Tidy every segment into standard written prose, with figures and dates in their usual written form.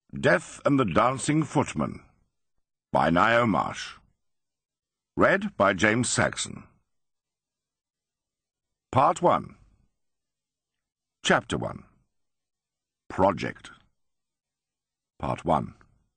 Death and the Dancing Footman by Ngaio Marsh. Read by James Saxon. Part 1. Chapter 1. Project. Part 1.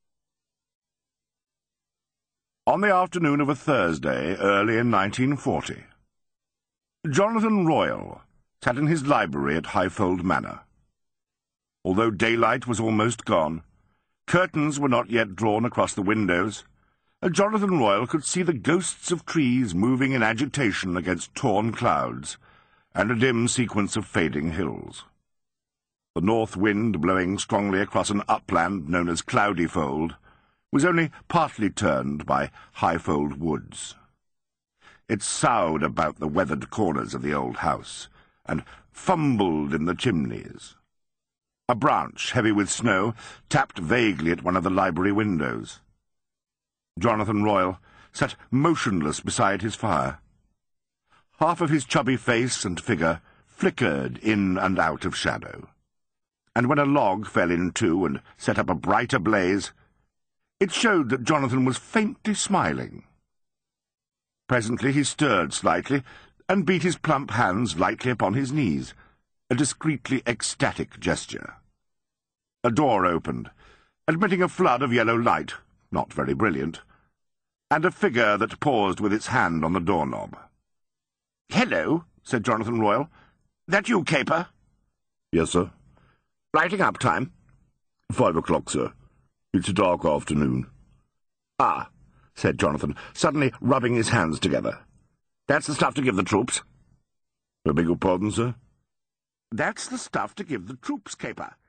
On the afternoon of a Thursday, early in 1940, Jonathan Royle sat in his library at Highfold Manor. Although daylight was almost gone, curtains were not yet drawn across the windows, and Jonathan Royle could see the ghosts of trees moving in agitation against torn clouds, and a dim sequence of fading hills. The north wind, blowing strongly across an upland known as Cloudyfold, was only partly turned by Highfold Woods. It soughed about the weathered corners of the old house, and fumbled in the chimneys. A branch, heavy with snow, tapped vaguely at one of the library windows. Jonathan Royle sat motionless beside his fire. Half of his chubby face and figure flickered in and out of shadow, and when a log fell in two and set up a brighter blaze, it showed that Jonathan was faintly smiling. Presently he stirred slightly and beat his plump hands lightly upon his knees, a discreetly ecstatic gesture. A door opened, admitting a flood of yellow light, not very brilliant, and a figure that paused with its hand on the doorknob. "Hello," said Jonathan Royle. "That you, Caper?" "Yes, sir." "Lighting up time?" 5 o'clock, sir. It's a dark afternoon." "Ah," said Jonathan, suddenly rubbing his hands together. "That's the stuff to give the troops." "I beg your pardon, sir?" "That's the stuff to give the troops, Caper.